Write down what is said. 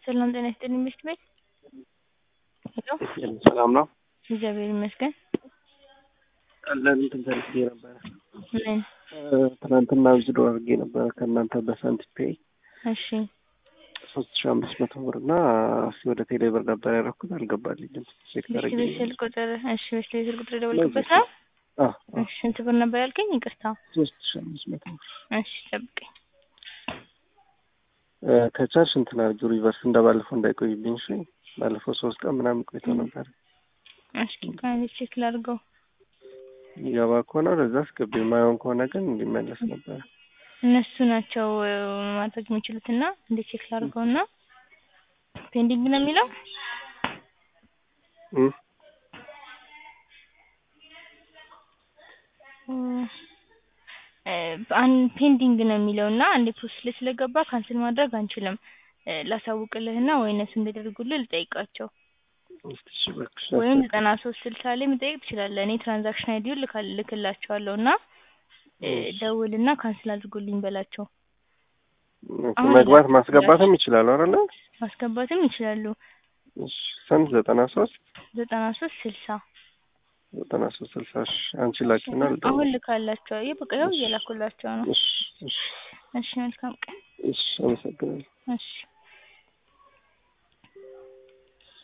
ሰላም ጤና ይስጥልኝ ሚስት ቤት ሄሎ ሰላም ነው። እግዚአብሔር ይመስገን። አለን ተንተርሼ ነበር። ምን? ትናንትና ቪዲዮ አድርጌ ነበር ከእናንተ በሳንት ፔይ። እሺ 3500 ብር እና ወደ ቴሌ ብር ነበር ያደረኩት አልገባልኝም። ቼክ ታረጋግጥ። በስልክ ቁጥር እሺ፣ በስልክ ቁጥር ደውልኩበት ነው። እሺ ስንት ብር ነበር ያልከኝ? ይቅርታ 3500 ብር። እሺ ጠብቀኝ። ከቻልሽ እንትን አድርጊው ሪቨርስ እንደባለፈው እንዳይቆይብኝ። እሺ ባለፈው 3 ቀን ምናምን ቆይቶ ነበር። እሺ ካንቺ ቼክ ላድርገው። ይገባ ከሆነ ወደዛ አስገቢ፣ የማይሆን ከሆነ ግን እንዲመለስ ነበር። እነሱ ናቸው ማድረግ የሚችሉትና እንደ ቼክ ላድርገውና ፔንዲንግ ነው የሚለው ፔንዲንግ ነው የሚለውና አንዴ ፖስት ላይ ስለገባ ካንስል ማድረግ አንችልም። ላሳውቅልህና ወይ እነሱ እንዲያደርጉልህ ልጠይቃቸው። እሺ በቃ ወይም 9360 ላይ መጠየቅ ትችላለህ። እኔ ትራንዛክሽን አይዲውን ልክላቸዋለሁና ደውልና ካንስል አድርጉልኝ በላቸው። መግባት ማስገባትም ይችላል አይደል? ማስገባትም ይችላሉ። እሺ ሰን 93 60 93 አንቺ ላኪና አሁን ልካላቸው። በቃ ያው እየላኩላቸው ነው። እሺ እሺ መልካም ቀን። እሺ አመሰግናለሁ። እሺ